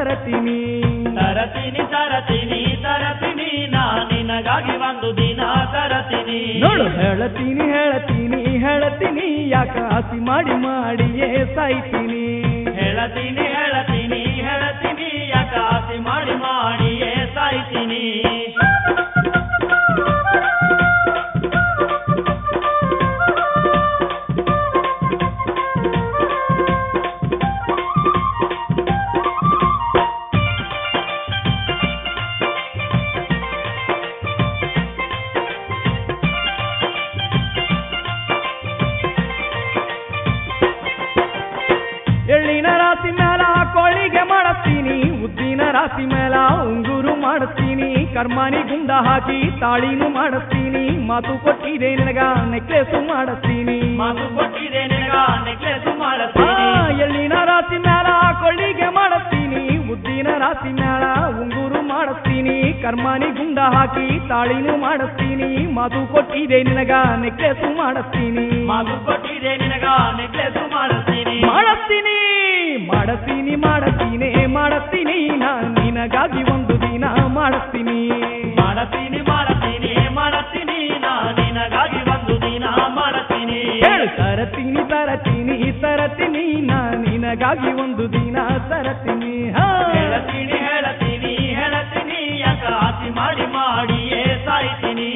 ತರತೀನಿ ತರತೀನಿ ತರತೀನಿ ತರತೀನಿ ನಾ ನಿನಗಾಗಿ ಒಂದು ದಿನ ತರತೀನಿ ನೋಡು ಹೇಳತೀನಿ ಹೇಳತೀನಿ ಹೇಳತೀನಿ ಯಾಕ ಆಸಿ ಮಾಡಿ ಮಾಡಿಯೇ ಸಾಯ್ತೀನಿ ಹೇಳತೀನಿ ಹೇಳತೀನಿ ಹೇಳತೀನಿ ಯಾಕ ಆಸೆ ಮಾಡಿ ಮಾಡಿಯೇ ಸಾಯ್ತೀನಿ ಎಳ್ಳಿನ ರಾಶಿ ಮೇಲ ಕೋಳಿಗೆ ಮಾಡಿಸ್ತೀನಿ ಉದ್ದಿನ ರಾಶಿ ಮೇಲ ಉಂಗುರು ಮಾಡಿಸ್ತೀನಿ ಕರ್ಮಾನಿ ಗುಂಡ ಹಾಕಿ ತಾಳಿನೂ ಮಾಡಿಸ್ತೀನಿ ಮಾತು ಕೊಟ್ಟಿದೆ ನಿನಗ ನೆಕ್ಲೆಸು ಮಾಡಿಸ್ತೀನಿ ಮಾತು ಕೊಟ್ಟಿದೆ ನಿನಗ ನೆಕ್ಲೆಸು ಮಾಡಿಸ್ತೀನಿ ಎಳ್ಳಿನ ರಾಶಿ ಮೇಲ ಕೋಳಿಗೆ ಮಾಡಿಸ್ತೀನಿ ಉದ್ದಿನ ರಾಶಿ ಮೇಲ ಉಂಗುರು ಮಾಡಿಸ್ತೀನಿ ಕರ್ಮಾನಿ ಗುಂಡ ಹಾಕಿ ತಾಳಿನೂ ಮಾಡಿಸ್ತೀನಿ ಮಾತು ಕೊಟ್ಟಿದೆ ನಿನಗ ನೆಕ್ಲೆಸು ಮಾಡಿಸ್ತೀನಿ ಮಾತು ಕೊಟ್ಟಿದೆ ನಿನಗ ನೆಕ್ಲೆಸು ಮಾಡಿಸ್ತೀನಿ ಮಾಡಿಸ್ತೀನಿ ಮಾಡಿಸ್ತೀನಿ ಮಾಡಿಸ್ತೀನಿ ಮಾಡಿಸ್ತೀನಿ ನಾನು ನಿನಗಾಗಿ ಒಂದು ದಿನ ಮಾಡಿಸ್ತೀನಿ ಮಾಡಿಸ್ತೀನಿ ಮಾಡಿಸ್ತೀನಿ ಮಾಡಿಸ್ತೀನಿ ನಾ ನಿನಗಾಗಿ ಒಂದು ದಿನ ಮಾಡಿಸ್ತೀನಿ ಹೇಳು ತರತೀನಿ ತರತೀನಿ ತರತೀನಿ ನಾನು ನಿನಗಾಗಿ ಒಂದು ದಿನ ತರತೀನಿ ಹೇಳತೀನಿ ಹೇಳತೀನಿ ಹೇಳತೀನಿ ಯಾಕ ಆಸೆ ಮಾಡಿ ಮಾಡಿಯೇ ಸಾಯ್ತೀನಿ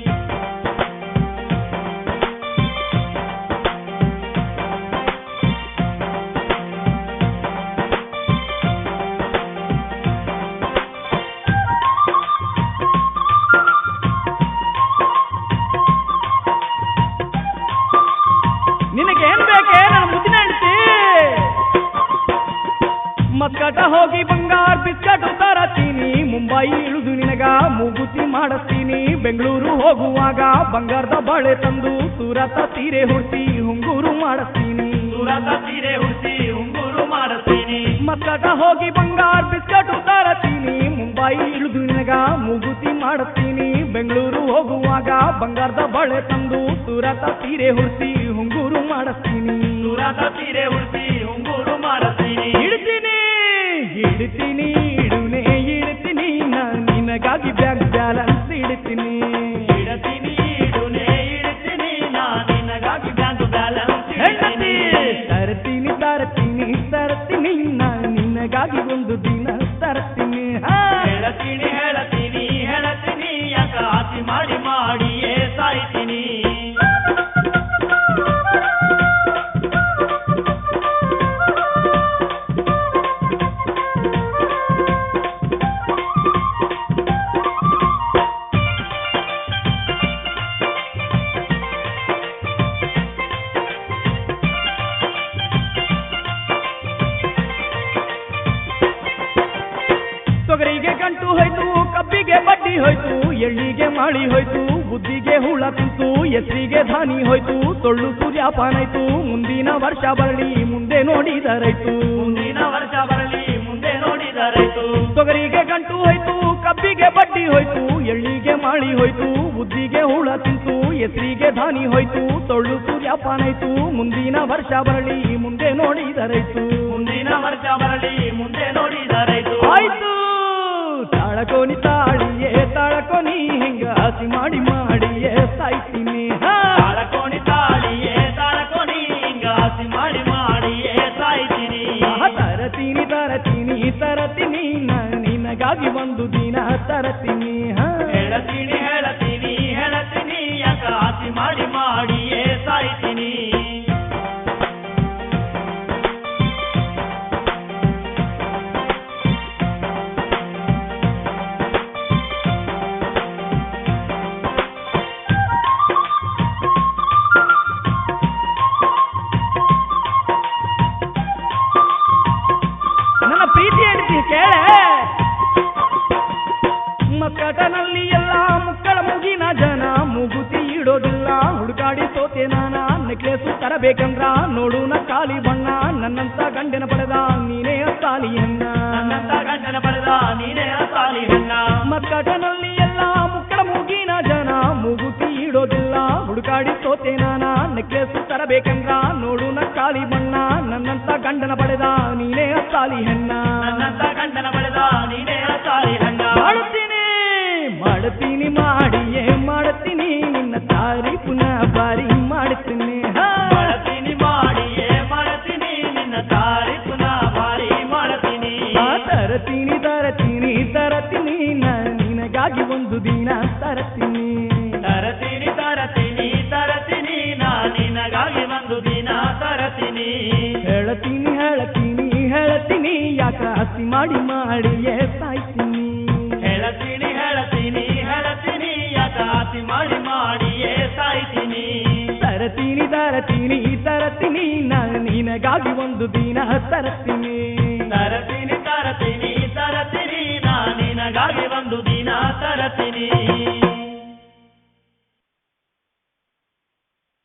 ನಿನಗೇನ್ ಬೇಕೇ ನನ್ನ ಮುದ್ದಿನ ಹೆಂಡತಿ ಮಸ್ಕಟ ಹೋಗಿ ಬಂಗಾರ ಬಿಸ್ಕಟ್ ತರತೀನಿ ಮುಂಬೈ ಇಳಿದು ನಿನಗ ಮೂಗುತಿ ಮಾಡಿಸ್ತೀನಿ ಬೆಂಗಳೂರು ಹೋಗುವಾಗ ಬಂಗಾರದ ಬಳೆ ತಂದು ಸೂರತ ಸೀರೆ ಹುಡ್ಸಿ ಹುಂಗೂರು ಮಾಡಿಸ್ತೀನಿ ಸೂರತ ಸೀರೆ ಹುಡ್ಸಿ ಉಂಗುರು ಮಾಡಿಸ್ತೀನಿ ಮಸ್ಕಟ ಹೋಗಿ ಬಂಗಾರ ಬಿಸ್ಕಟ್ ತರತೀನಿ ಮುಂಬೈ ಇಳಿದು ನಿನಗ ಮೂಗುತಿ ಮಾಡಿಸ್ತೀನಿ ಬೆಂಗಳೂರು ಹೋಗುವಾಗ ಬಂಗಾರದ ಬಳೆ ತಂದು ಸೂರತ ಸೀರೆ ಹುಡ್ಸಿ ಹುಂಗೂರು ಮಾಡಿಸ್ತೀನಿ ಸೂರತ ಸೀರೆ ಹುಡ್ಸಿ ಉಂಗುರು ಮಾಡಿಸ್ತೀನಿ ಇಡ್ತೀನಿ ಇಡ್ತೀನಿ ಇಡುನೆ ಇಡ್ತೀನಿ ನಾನು ನಿನಗಾಗಿ ಬ್ಯಾಂಕ್ ಬ್ಯಾಲೆನ್ಸ್ ಇಡ್ತೀನಿ ಇಡತೀನಿ ಇಡುನೆ ಇಡ್ತೀನಿ ನಾ ನಿನಗಾಗಿ ಬ್ಯಾಂಕ್ ಬ್ಯಾಲೆನ್ಸ್ ಹೆಂಡತಿ ಇಡ್ತೀನಿ ತರ್ತೀನಿ ತರ್ತೀನಿ ತರ್ತೀನಿ ನಾನು ನಿನಗಾಗಿ ಒಂದು ದಿನ ತರ್ತೀನಿ ಹೇಳತೀನಿ ಹೇಳತೀನಿ ಹೇಳತೀನಿ ಯಾಕ ಆಸೆ ಮಾಡಿ ಮಾಡಿಯೇ ಸಾಯ್ತೀನಿ ತೊಗರಿಗೆ ಗಂಟು ಹೋಯ್ತು ಕಬ್ಬಿಗೆ ಬಡ್ಡಿ ಹೋಯ್ತು ಎಳ್ಳಿಗೆ ಮಾಳಿ ಹೋಯ್ತು ಬುದ್ಧಿಗೆ ಹುಳ ತಿಂತು ಎಸ್ರಿಗೆ ಧಾನಿ ಹೋಯ್ತು ತೊಳ್ಳು ಸೂರ್ಯಾಪಾನಾಯ್ತು ಮುಂದಿನ ವರ್ಷ ಬರಲಿ ಮುಂದೆ ನೋಡಿದರಾಯ್ತು ಮುಂದಿನ ವರ್ಷ ಬರಲಿ ಮುಂದೆ ನೋಡಿದರಾಯ್ತು ತೊಗರಿಗೆ ಗಂಟು ಹೋಯ್ತು ಕಬ್ಬಿಗೆ ಬಡ್ಡಿ ಹೋಯ್ತು ಎಳ್ಳಿಗೆ ಮಾಳಿ ಹೋಯ್ತು ಬುದ್ಧಿಗೆ ಹುಳ ತಿಂತು ಎಸ್ರಿಗೆ ಧಾನಿ ಹೋಯ್ತು ತೊಳ್ಳು ಸೂರ್ಯಾಪಾನಾಯ್ತು ಮುಂದಿನ ವರ್ಷ ಬರಲಿ ಮುಂದೆ ನೋಡಿದರಾಯ್ತು ಮುಂದಿನ ವರ್ಷ ಬರಲಿ ಮುಂದೆ ನೋಡಿದರಾಯ್ತು ಆಯ್ತು ತಾಳಕೋನಿ ತಾಳಿಯೇ ತಾಳಕೋನಿ ಹಿಂಗ ಹಸಿ ಮಾಡಿ ಮಾಡಿಯೇ ಸಾಯ್ತೀನಿ ತಾಳಕೋಣಿ ತಾಳಿಯೇ ತಾಳಕೋಣಿ ಹಿಂಗ ಆಸೆ ಮಾಡಿ ಮಾಡಿಯೇ ಸಾಯ್ತೀನಿ ತರತೀನಿ ತರತೀನಿ ತರತೀನಿ ನಾನು ನಿನಗಾಗಿ ಒಂದು ದಿನ ತರತೀನಿ ಹೇಳತೀನಿ ಹೇಳತೀನಿ ಹೇಳತೀನಿ ಯಾಕ ಆಸೆ ಮಾಡಿ ಮಾಡಿಯೇ ಸಾಯ್ತೀನಿ ನನ್ನ ಪ್ರೀತಿ ಹೇಳ್ತೀನಿ ಕೇಳೆ ಮಕ್ಕಟನಲ್ಲಿ ಎಲ್ಲ ಮುಕ್ಕಳ ಮುಗಿನ ಜನ ಮೂಗುತಿ ಇಡೋದಿಲ್ಲ ಹುಡುಕಾಡಿ ಸೋತೆ ನಾನ ನೆಕ್ಲೆಸು ತರಬೇಕಂದ್ರ ನೋಡುನ ಕಾಲಿ ಬಣ್ಣ ನನ್ನಂತ ಗಂಡನ ಪಡೆದ ನೀನೇ ಸಾಲಿಯನ್ನ ನನ್ನಂತ ಗಂಡನ ಪಡೆದ ನೀನೇ ಸಾಲಿಯನ್ನ ಮಕ್ಕಟನಲ್ಲಿ ಎಲ್ಲ ಮುಕ್ಕಳ ಮುಗಿನ ಜನ ಮೂಗುತಿ ಇಡೋದಿಲ್ಲ ಹುಡುಕಾಡಿ ಸೋತೆ ನಾನ ನೆಕ್ಲೆಸು ತರಬೇಕಂದ್ರ ನೋಡುನ ಕಾಲಿ ಬಣ್ಣ ನನ್ನಂತ ಗಂಡನ ಪಡೆದ ನೀನೇ ತಾಲಿ ಹೆಣ್ಣ ನನ್ನಂತ ಗಂಡನ ಬಳೆದ ನೀನೇ ತಾಳಿ ಹಣ್ಣ ಮಾಡ್ತೀನಿ ಮಾಡ್ತೀನಿ ಮಾಡಿಯೇ ಮಾಡ್ತೀನಿ ನಿನ್ನ ತಾರೀಫುನ ಬಾರಿ ಮಾಡ್ತೀನಿ ಮಾಡ್ತೀನಿ ಮಾಡಿಯೇ ಮಾಡ್ತೀನಿ ನಿನ್ನ ತಾರೀಫುನ ಭಾರಿ ಮಾಡ್ತೀನಿ ತರತೀನಿ ತರತೀನಿ ತರತೀನಿ ನಿನಗಾಗಿ ಒಂದು ದಿನ ತರತೀನಿ ತರತೀನಿ ತರತೀನಿ ತರತೀನಿ ನಿನಗಾಗಿ ಒಂದು ದಿನ ತರತೀನಿ ಹೇಳತೀನಿ ಹೇಳತೀನಿ ಹೇಳತೀನಿ ಯಾಕ ಹಸಿ ಮಾಡಿ ಮಾಡಿಯೇ ಸಾಯ್ತೀನಿ ಹೇಳತೀನಿ ಹೇಳತೀನಿ ಹೇಳತೀನಿ ಯಾಕಾತಿ ಮಾಡಿ ಮಾಡಿಯೇ ಸಾಯ್ತೀನಿ ತರತೀನಿ ತರತೀನಿ ತರತೀನಿ ನಿನಗಾಗಿ ಒಂದು ದಿನ ತರತೀನಿ ತರತೀನಿ ತರತೀನಿ ತರತೀನಿ ನಿನಗಾಗಿ ಒಂದು ದಿನ ತರತೀನಿ